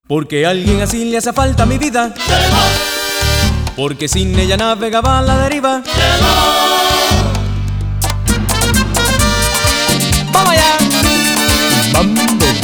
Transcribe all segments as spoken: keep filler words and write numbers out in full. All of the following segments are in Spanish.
Porque a alguien así le hace falta mi vida. Llegó. Porque sin ella navegaba a la deriva. Llegó. ¡Vamos allá! ¡Mambo!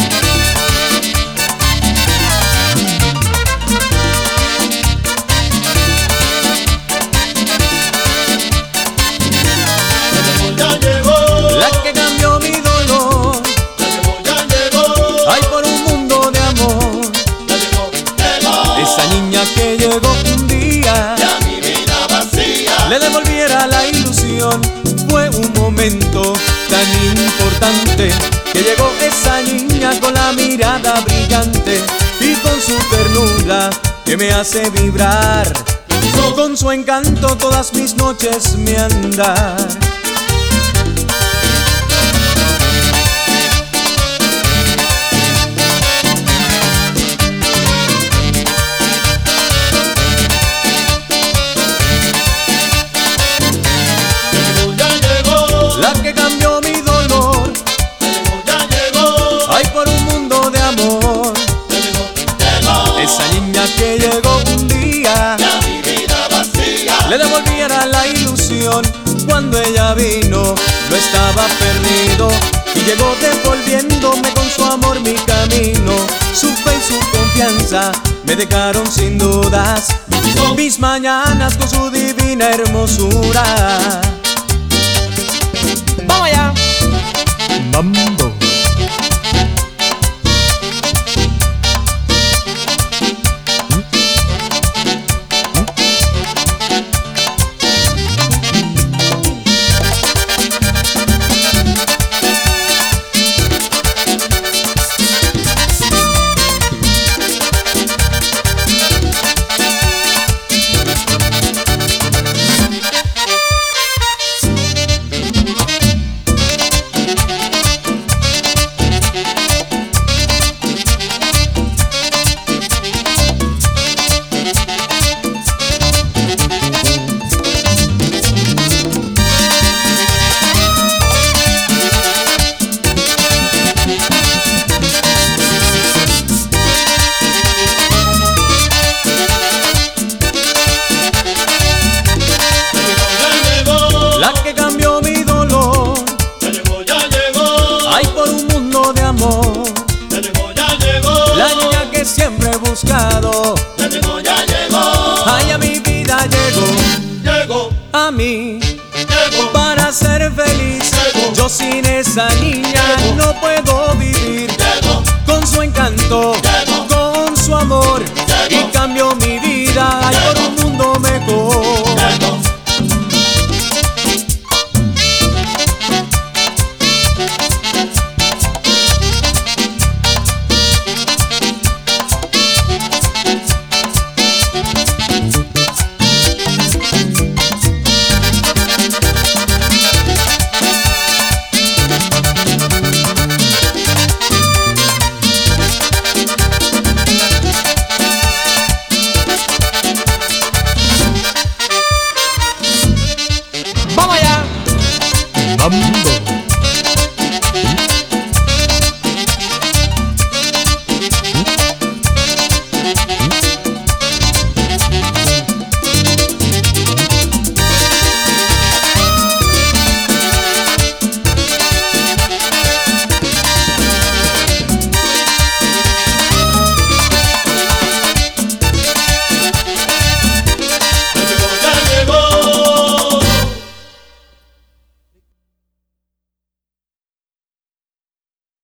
Ya llegó. La que cambió mi dolor. Ya llegó, ya llegó. Ay, por un mundo de amor. Ya llegó, llegó. Esa niña que llegó un día, Ya mi vida vacía. le devolviera la ilusión. Fue un momento tan importante que llegó esa niña con la mirada brillante y con su ternura que me hace vibrar. Con su encanto todas mis noches me andar. La que cambió mi dolor. Ya llegó, ya llegó. Ay, por un mundo de amor. Ya llegó, llegó. Esa niña que llegó un día, Ya mi vida vacía. le devolviera la ilusión. Cuando ella vino, no estaba perdido y llegó devolviéndome con su amor mi camino. Su fe y su confianza me dejaron sin dudas mis mañanas con su divina hermosura. ¡Vamos allá! Mambo. La que cambió mi dolor. Ya llegó, ya llegó. Ay, por un mundo de amor. Ya llegó, ya llegó. La niña que siempre he buscado. Ya llegó, ya llegó. Ay, a mi vida llegó. Llegó, A mí, llegó. para ser feliz. Llegó. Yo sin esa niña